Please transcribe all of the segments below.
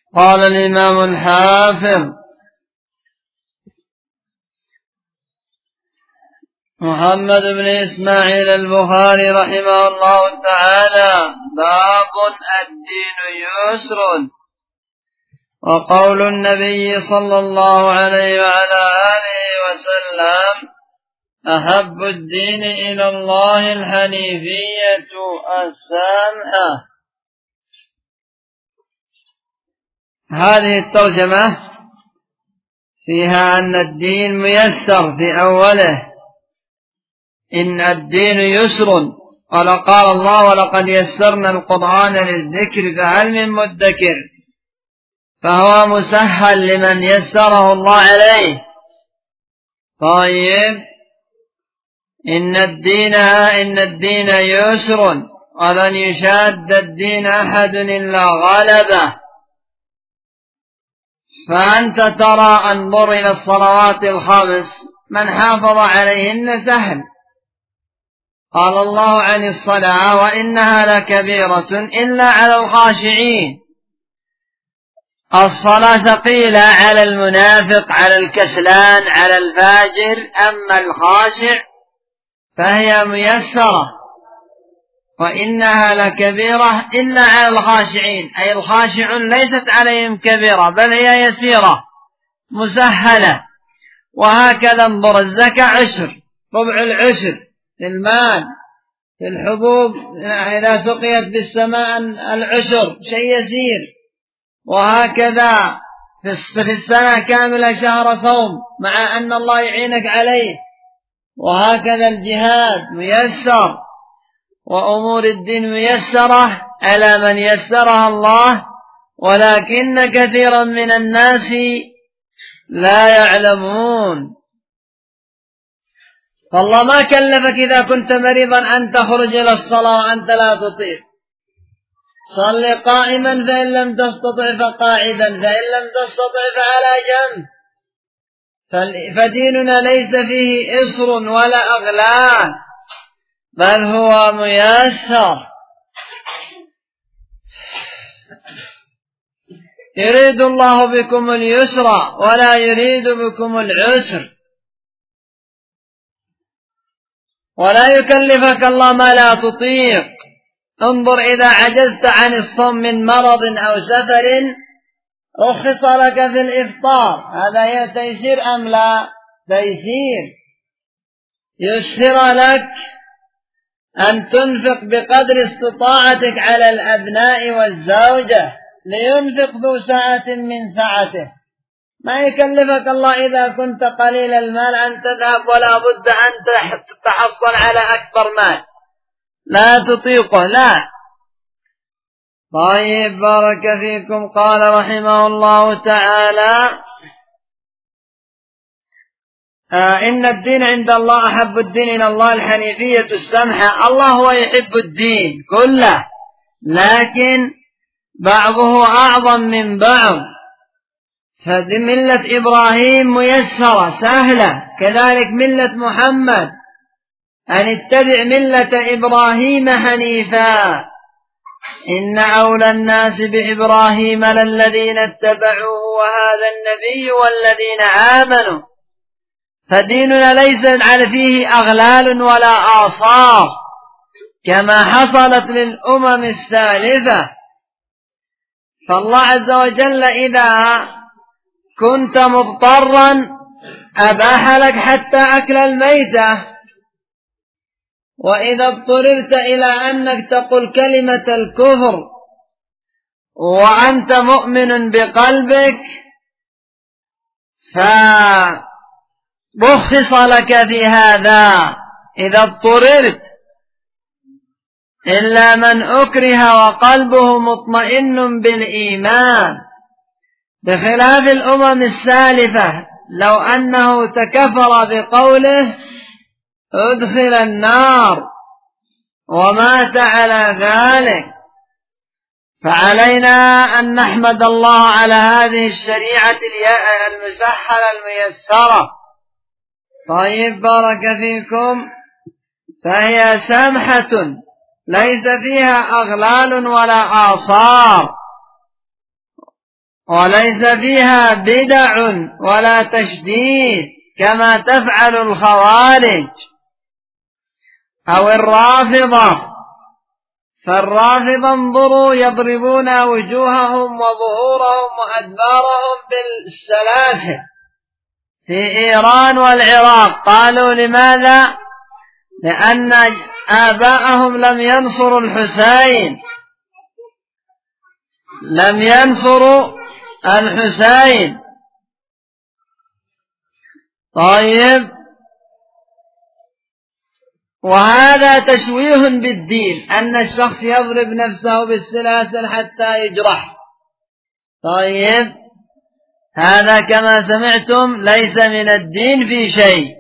قال الإمام الحافظ محمد بن إسماعيل البخاري رحمه الله تعالى: باب الدين يسر. وقول النبي صلى الله عليه وعلى آله وسلم: أحب الدين إلى الله الحنيفية السامحة. هذه الترجمة فيها أن الدين ميسر في أوله، إن الدين يسر. قال الله: ولقد يسرنا القرآن للذكر فهل من مدكر. فهو مسهل لمن يسره الله عليه. طيب، إن الدين يسر ولن يشاد الدين أحد إلا غلبه. فأنت ترى، انظر إلى الصلوات الخمس، من حافظ عليهن سهل. قال الله عن الصلاة: وإنها لكبيرة إلا على الخاشعين. الصلاة ثقيلة على المنافق، على الكسلان، على الفاجر. أما الخاشع فهي ميسرة. وإنها لكبيرة إلا على الخاشعين، أي الخاشعون ليست عليهم كبيرة بل هي يسيرة مسهلة. وهكذا انظر، الزكاة عشر، ربع العشر في المال، في الحبوب إذا سقيت بالسماء العشر، شيء يسير. وهكذا في السنة كاملة شهر صوم، مع أن الله يعينك عليه. وهكذا الجهاد ميسر، وأمور الدين ميسرة على من يسرها الله، ولكن كثيرا من الناس لا يعلمون. فالله ما كلفك إذا كنت مريضا أن تخرج إلى الصلاة وأنت لا تطيق. صل قائما فإن لم تستطع فقاعدا، فإن لم تستطع فعلى جنب. فديننا ليس فيه إصر ولا أغلال، بل هو ميسر. يريد الله بكم اليسر ولا يريد بكم العسر، ولا يكلفك الله ما لا تطيق. انظر، إذا عجزت عن الصوم من مرض أو سفر رخص لك في الإفطار. هذا تيسير أم لا تيسير؟ يسر لك أن تنفق بقدر استطاعتك على الأبناء والزوجة، لينفق ذو سعة من سعته. ما يكلفك الله إذا كنت قليل المال أن تذهب ولا بد أن تتحصل على أكبر مال لا تطيقه، لا. طيب، بارك فيكم. قال رحمه الله تعالى: إن الدين عند الله، أحب الدين إلى الله الحنيفية السمحة. الله هو يحب الدين كله، لكن بعضه أعظم من بعض. فملة إبراهيم ميسرة سهلة، كذلك ملة محمد، أن اتبع ملة إبراهيم حنيفا. إن أولى الناس بإبراهيم للذين اتبعوه وهذا النبي والذين آمنوا. فديننا ليس على فيه أغلال ولا آصار كما حصلت للأمم السالفة. فالله عز وجل إذا كنت مضطرا أباح لك حتى أكل الميتة، وإذا اضطررت إلى أنك تقول كلمة الكفر وأنت مؤمن بقلبك فرخص لك في هذا إذا اضطررت، إلا من أكره وقلبه مطمئن بالإيمان، بخلاف الأمم السالفة لو أنه تكفر بقوله ادخل النار ومات على ذلك. فعلينا أن نحمد الله على هذه الشريعة المسهلة الميسرة. طيب، بارك فيكم. فهي سمحة ليس فيها أغلال ولا آصار، وليس فيها بدع ولا تشديد كما تفعل الخوارج أو الرافضة. فالرافضة انظروا يضربون وجوههم وظهورهم وأدبارهم بالسلاسل في إيران والعراق. قالوا لماذا؟ لأن آباءهم لم ينصروا الحسين، لم ينصروا الحسين. طيب، وهذا تشويه بالدين، أن الشخص يضرب نفسه بالسلاسل حتى يجرح. طيب، هذا كما سمعتم ليس من الدين في شيء.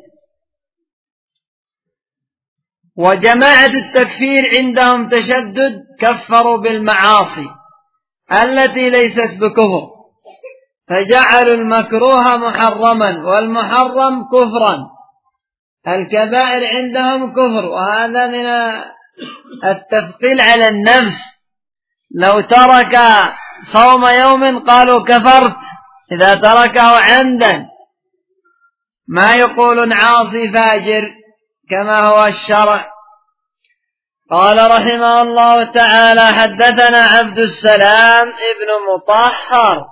وجماعة التكفير عندهم تشدد، كفروا بالمعاصي التي ليست بكفر، فجعلوا المكروه محرما والمحرم كفرا. الكبائر عندهم كفر، وهذا من التثقيل على النفس. لو ترك صوم يوم قالوا كفرت إذا تركه عمدا، ما يقولون عاصي فاجر كما هو الشرع. قال رحمه الله تعالى: حدثنا عبد السلام ابن مطهر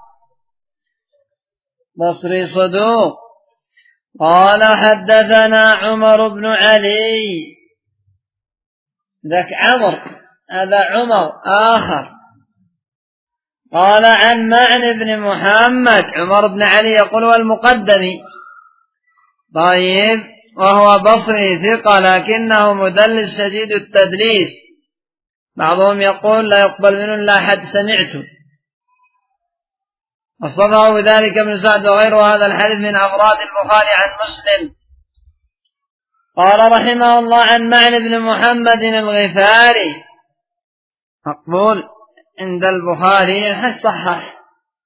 بصري صدوق. قال حدثنا عمر بن علي، ذاك عمر، هذا عمر آخر. قال عن معن بن محمد، عمر بن علي يقول والمقدمي. طيب، وهو بصري ثقة لكنه مدلس شديد التدليس، بعضهم يقول لا يقبل منه إلا حد سمعته، وصفه بذلك ابن سعد وغيره. هذا الحديث من أفراد البخاري عن مسلم. قال رحمه الله عن معن بن محمد الغفاري، مقبول عند البخاري صحح.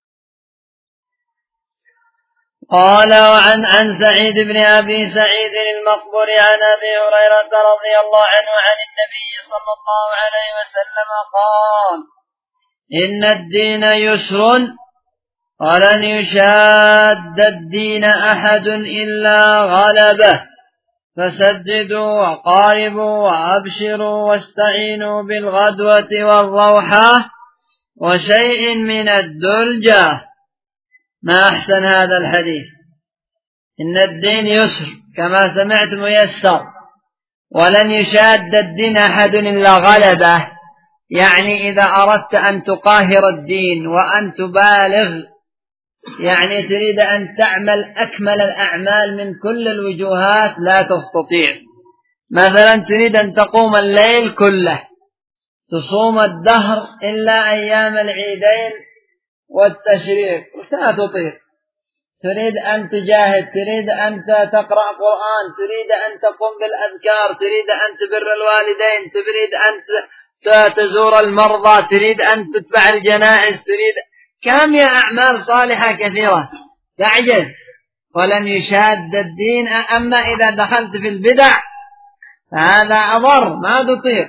قال عن سعيد بن أبي سعيد المقبري عن أبي هريرة رضي الله عنه عن النبي صلى الله عليه وسلم قال: إن الدين يسر ولن يشاد الدين أحد إلا غلبه، فسددوا وقاربوا وأبشروا واستعينوا بالغدوة والروحة وشيء من الدلجة. ما أحسن هذا الحديث. إن الدين يسر كما سمعت ميسر، ولن يشاد الدين أحد إلا غلبه، يعني إذا أردت أن تقاهر الدين وأن تبالغ، يعني تريد أن تعمل أكمل الأعمال من كل الوجوهات، لا تستطيع. مثلا تريد أن تقوم الليل كله، تصوم الدهر إلا أيام العيدين والتشريق، لا تطيق. تريد أن تجاهد، تريد أن تقرأ قرآن، تريد أن تقوم بالأذكار، تريد أن تبر الوالدين، تريد أن تزور المرضى، تريد أن تتبع الجنائز، تريد كم يا أعمال صالحة كثيرة، تعجز. ولن يشاد الدين. أما إذا دخلت في البدع فهذا أضر، ما تطيق.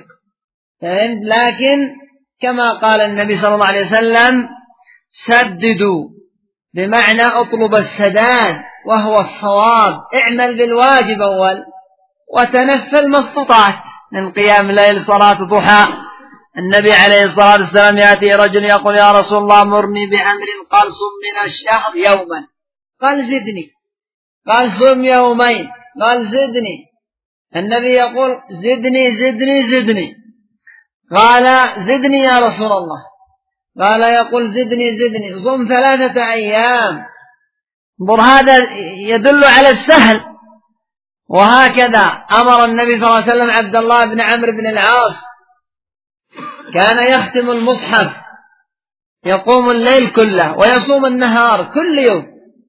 لكن كما قال النبي صلى الله عليه وسلم: سددوا، بمعنى اطلب السداد وهو الصواب. اعمل بالواجب أول وتنفل ما استطعت من قيام الليل، صلاة ضحى. النبي عليه الصلاة والسلام يأتي رجل يقول: يا رسول الله مرني بأمر. قال: صم من الشهر يوما. قال: زدني. قال: صم يومين. قال: زدني. النبي يقول: زدني زدني زدني. قال: زدني يا رسول الله. قال: يقول: زدني زدني. صم 3 أيام. انظر، هذا يدل على السهل. وهكذا أمر النبي صلى الله عليه وسلم عبد الله بن عمرو بن العاص، كان يختم المصحف، يقوم الليل كله ويصوم النهار كل يوم.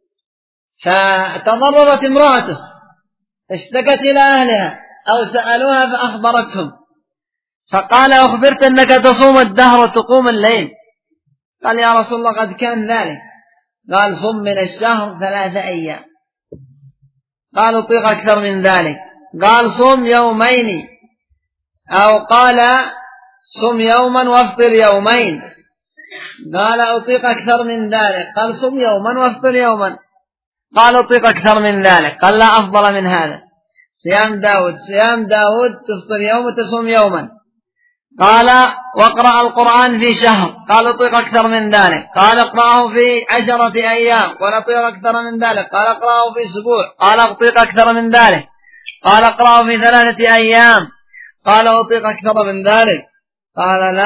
فتضررت امرأته، اشتكت إلى أهلها أو سألوها فأخبرتهم، فقال: أخبرت أنك تصوم الدهر وتقوم الليل؟ قال: يا رسول الله قد كان ذلك. قال: صم من الشهر 3 أيام. قال: أطيق أكثر من ذلك. قال: صم يومين، أو قال: صم يوما وافطر يومين. قال أطيق أكثر من ذلك. قال صم يوما وافطر يوما. قال أطيق أكثر من ذلك. قال لا أفضل من هذا. صيام داود تفطر يوم وتصوم يوما. قال واقرأ القرآن في شهر. قال أطيق أكثر من ذلك. قال اقرأه في 10 أيام. قال أطيق أكثر من ذلك. قال اقرأه في أسبوع. قال أطيق أكثر من ذلك. قال اقرأه في 3 أيام. قال أطيق أكثر من ذلك. قال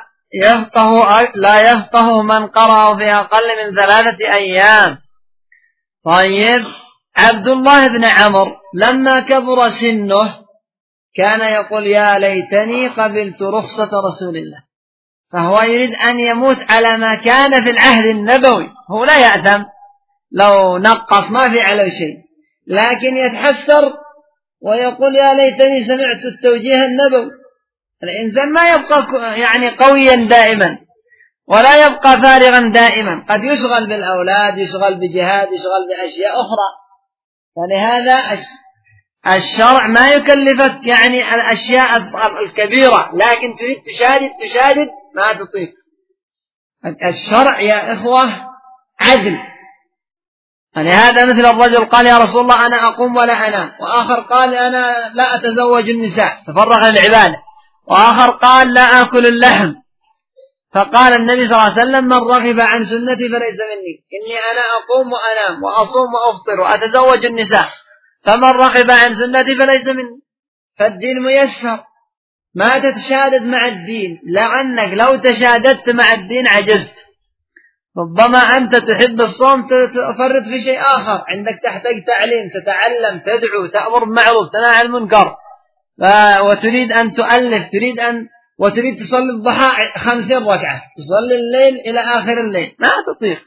لا يفقه من قرأه في أقل من 3 أيام. طيب، عبد الله بن عمرو لما كبر سنه كان يقول يا ليتني قبلت رخصة رسول الله، فهو يريد أن يموت على ما كان في العهد النبوي. هو لا يأثم لو نقص، ما في عليه شيء، لكن يتحسر ويقول يا ليتني سمعت التوجيه النبوي. الإنسان ما يبقى يعني قويا دائما، ولا يبقى فارغا دائما، قد يشغل بالأولاد، يشغل بجهاد، يشغل بأشياء أخرى. فلهذا الشرع ما يكلفك يعني الأشياء الكبيرة، لكن تريد تشادد ما تطيق. الشرع يا إخوة عدل. فلهذا مثل الرجل قال يا رسول الله أنا أقوم ولا أنام، وآخر قال أنا لا أتزوج النساء تفرغ للعبادة، وآخر قال لا آكل اللحم. فقال النبي صلى الله عليه وسلم من رغب عن سنتي فليس مني، إني أنا أقوم وأنام وأصوم وأفطر وأتزوج النساء، فمن رغب عن سنتي فليس مني. فالدين ميسر، ما تتشادد مع الدين، لأنك لو تشاددت مع الدين عجزت. ربما أنت تحب الصوم تفرط في شيء آخر، عندك تحتاج تعليم، تتعلم، تدعو، تأمر بالمعروف، تنهى عن المنكر، وتريد أن تؤلف، وتريد تصلي الضحى 50 ركعة، تصلي الليل إلى آخر الليل، ما تطيق.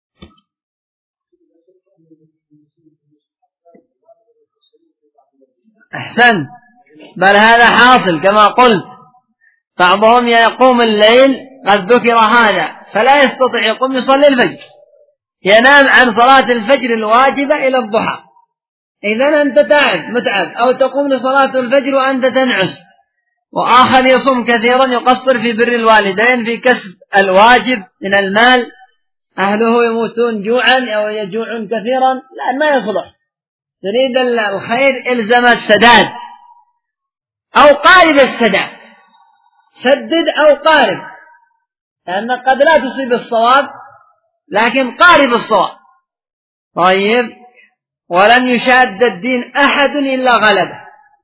أحسن، بل هذا حاصل كما قلت. بعضهم يقوم الليل، قد ذكر هذا، فلا يستطيع يقوم يصلي الفجر، ينام عن صلاة الفجر الواجبة إلى الضحى. إذن أنت متعب، أو تقوم لصلاة الفجر وأنت تنعس. وآخر يصوم كثيرا، يقصر في بر الوالدين، في كسب الواجب من المال، أهله يموتون جوعا أو يجوعون كثيرا، لا ما يصلح. تريد الخير إلزم السداد أو قارب السداد، سدد أو قارب، لأنك قد لا تصيب الصواب، لكن قارب الصواب. طيب، ولن يشاد الدين أحد إلا غلبه.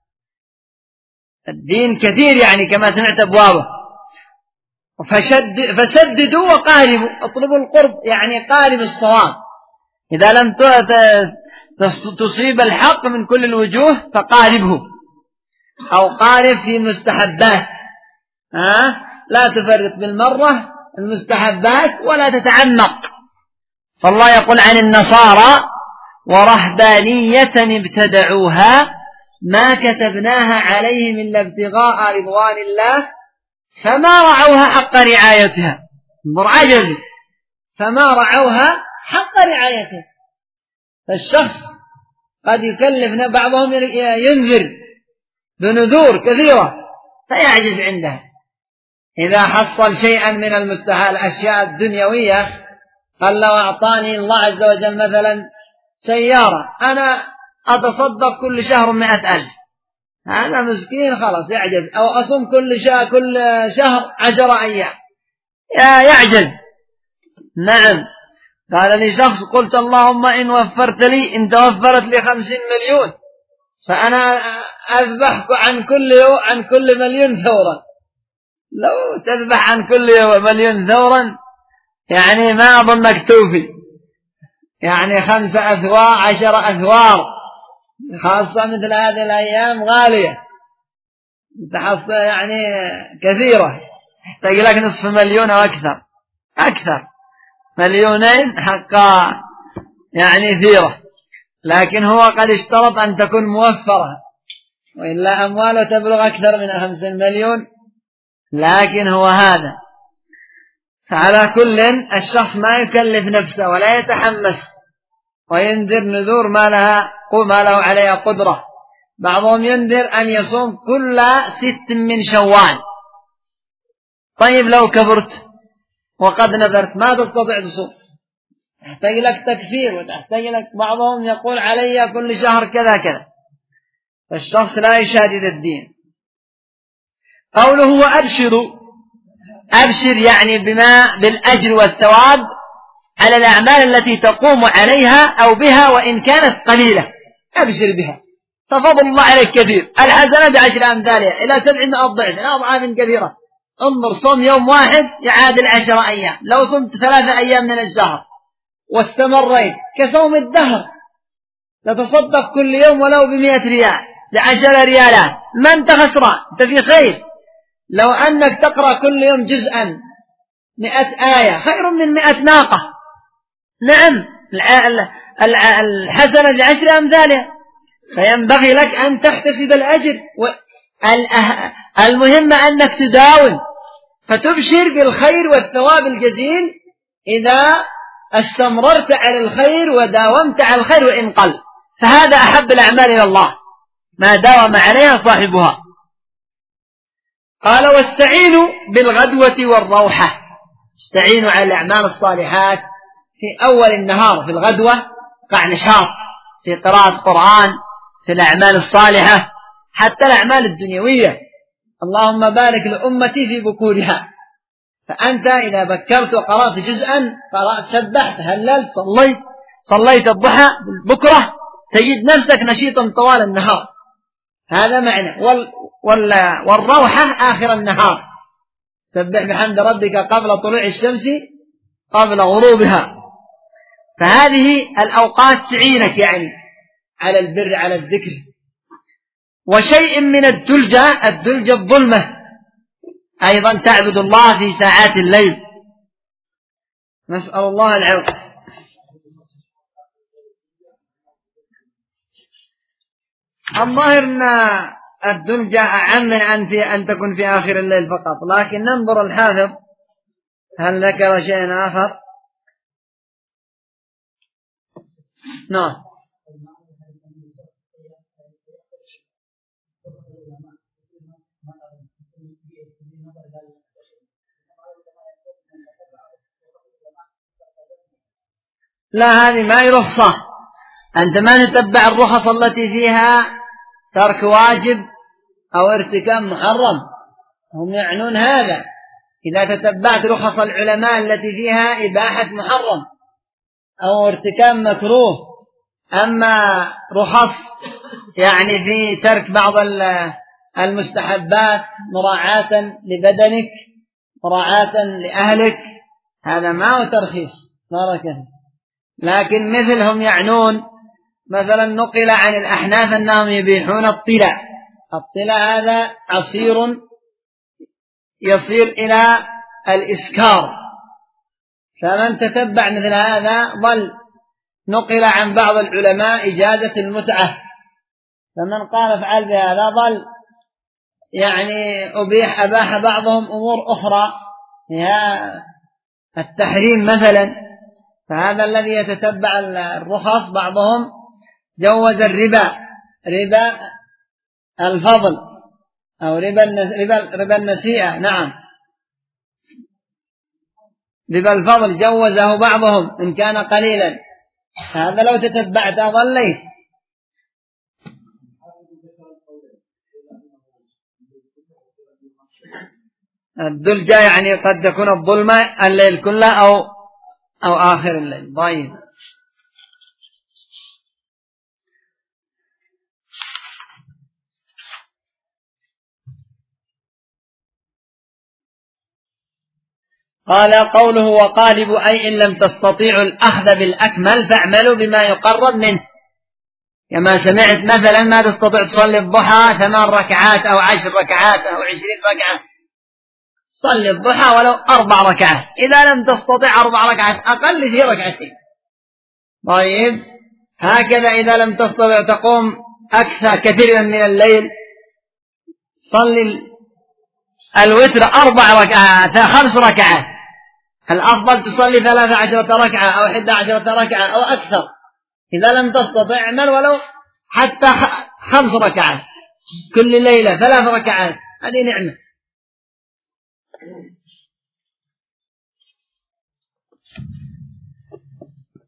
الدين كثير يعني كما سمعت أبوابه، فسددوا وقاربوا، اطلبوا القرب يعني قارب الصواب. إذا لم تصيب الحق من كل الوجوه فقاربه، أو قارب في المستحبات، لا تفرط بالمرة المستحبات ولا تتعمق. فالله يقول عن النصارى ورهبانية ابتدعوها ما كتبناها عليهم إلا ابتغاء رضوان الله فما رعوها حق رعايتها. عجزوا فما رعوها حق رعايتها. فالشخص قد يكلف، بعضهم ينذر بنذور كثيرة فيعجز عندها. إذا حصل شيئا من الأشياء الدنيوية، قال لو أعطاني الله عز وجل مثلا سيارة أنا أتصدق كل شهر 100,000، هذا مسكين خلاص يعجز. أو أصوم كل شهر 10 أيام، يعجز. نعم، قال لي شخص قلت اللهم إن توفرت لي 50 مليون فأنا أذبحك عن كل مليون ثورا. لو تذبح عن كل مليون ثورا يعني ما أظنك توفي، يعني 5 أثوار 10 أثوار، خاصة مثل هذه الأيام غالية، تحصل يعني كثيرة، تحتاج لك 500,000 أو أكثر 2,000,000 حقا يعني ثيرة. لكن هو قد اشترط أن تكون موفرة، وإلا أمواله تبلغ أكثر من 50 مليون. لكن هو هذا. فعلى كل الشخص ما يكلف نفسه ولا يتحمس وينذر نذور ما له عليها قدرة. بعضهم ينذر أن يصوم كل 6 من شوال. طيب لو كبرت وقد نذرت ما تستطيع تصوم، تحتاج لك تكفير، وتحتاج لك بعضهم يقول علي كل شهر كذا كذا، فالشخص لا يشادد الدين. قوله وأبشروا، أبشر يعني بما بالأجر والثواب على الأعمال التي تقوم عليها أو بها وإن كانت قليلة، أبشر بها، ففضل الله عليك كثير، الحسنة ب10 أمثالها إلى 700 ضعف إلى أضعاف كثيرة. انظر، صوم يوم واحد يعادل 10 أيام، لو صمت 3 أيام من الشهر واستمريت كصوم الدهر، تتصدق كل يوم ولو ب100 ريال ب10 ريالات، ما أنت خسران، أنت في خير. لو أنك تقرأ كل يوم جزءا 100 آية خير من 100 ناقة. نعم، الحسنة ب10 أمثالها، فينبغي لك أن تحتسب الأجر. المهم أنك تداوم فتبشر بالخير والثواب الجزيل إذا استمررت على الخير وداومت على الخير وإن قل، فهذا أحب الأعمال إلى الله ما داوم عليها صاحبها. قال واستعينوا بالغدوة والروحة، استعينوا على الأعمال الصالحات في أول النهار، في الغدوة قع نشاط في قراءة قرآن، في الأعمال الصالحة، حتى الأعمال الدنيوية. اللهم بارك لأمتي في بكورها، فأنت إذا بكرت وقرأت جزءا، قرأت سبحت هللت صليت الضحى بكرة، تجد نفسك نشيطا طوال النهار، هذا معنى. والروحة آخر النهار، سبح بحمد ربك قبل طلوع الشمس قبل غروبها. فهذه الأوقات تعينك يعني على البر على الذكر. وشيء من الدلجة الظلمة، أيضا تعبد الله في ساعات الليل، نسأل الله العون. الظاهر أن الدلجة أعم من أن تكون في آخر الليل فقط، لكن ننظر الحافظ هل ذكر شيء آخر. نعم. لا، هذه ما هي رخصة، أنت ما تتبع الرخص التي فيها ترك واجب أو ارتكاب محرم، هم يعنون هذا. إذا تتبعت رخص العلماء التي فيها إباحة محرم أو ارتكاب مكروه، أما رخص يعني في ترك بعض المستحبات مراعاة لبدنك مراعاة لأهلك، هذا ما هو ترخيص بركة. لكن مثلهم يعنون مثلا نقل عن الأحناف أنهم يبيحون الطلاء هذا عصير يصير إلى الإسكار، فمن تتبع مثل هذا ضل. نقل عن بعض العلماء إجازة المتعة، فمن قال افعل بهذا ضل، يعني أباح بعضهم أمور أخرى فيها التحريم مثلا. فهذا الذي يتتبع الرخص، بعضهم جوز الربا الفضل أو ربا النسيئة، نعم ربا الفضل جوزه بعضهم إن كان قليلا، هذا لو تتبعت ضليت. الدلجة يعني قد تكون الظلمة الليل كله أو آخر الليل. طيب. قال قوله وقالب أي إن لم تستطيعوا الأخذ بالأكمل فاعملوا بما يقرب منه، كما سمعت مثلا ما تستطيع تصلي الضحى 8 ركعات أو 10 ركعات أو 20 ركعة، صلي الضحى ولو 4 ركعات، إذا لم تستطيع 4 ركعات أقل في ركعتين. طيب، هكذا إذا لم تستطيع تقوم أكثر كثيرا من الليل، صلي الوتر 4 ركعات 5 ركعات، الأفضل تصلي 13 ركعة أو 11 ركعة أو أكثر. إذا لم تستطع اعمل ولو حتى 5 ركعات كل ليلة، 3 ركعات، هذه نعمة.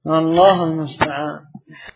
والله المستعان.